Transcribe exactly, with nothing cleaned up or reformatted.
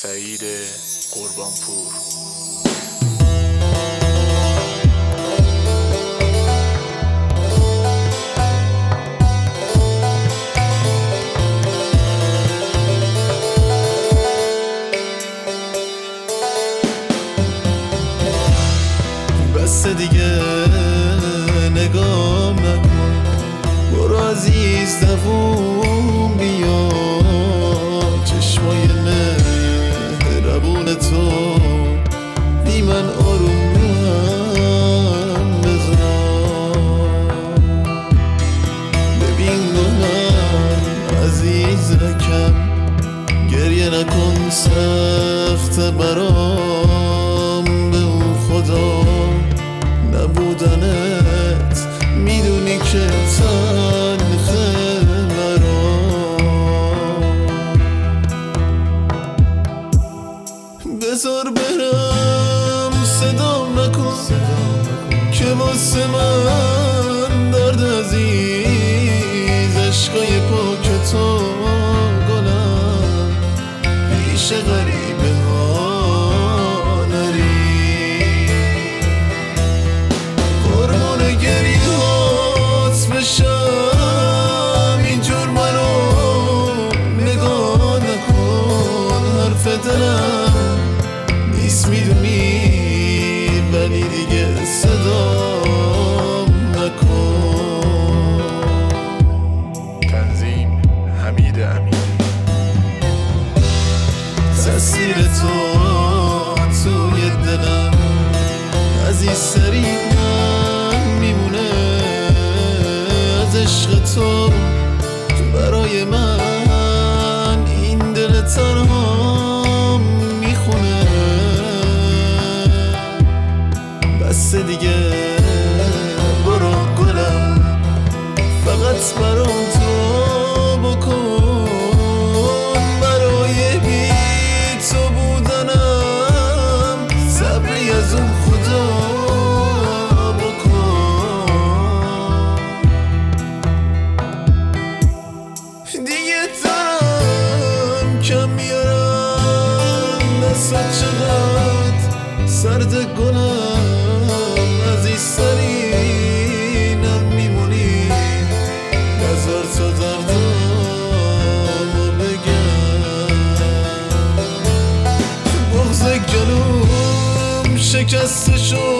سعید قربانپور. بس دیگه نگام نکن، برو عزیز دووم بیا، چشمای مهربون تو بی من آرومم بذار. ببین گناهم عزیزکم، گریه نکن سخت برام، به اون خدا نبودنت میدونی که تلخه برام. بذار برم صدام نکن که واسه من درد عزیز، عشقای پاک تو گلم پیش غریبه ها نری. قربان گریهات بشم، اینجور منو نگاه نکن، حرف دلم نیست میدونی، ولی دیگه صدام نکن. تنظیم حمید امین. تأثیر تو توی دلم عزیز سریعم میمونه، از عشق تو برای من این دل تنها میخونه. بس دیگه برو گلم، فقط برام تو بکن، برای بی تو بودنم صبری از اون خدا بکن. دیگه دارم کم میارم، دستت چقدر سرد گلم، عزیز سرینم میمونی، نظر تو دردم بگم. بغض گلوم شکسته شد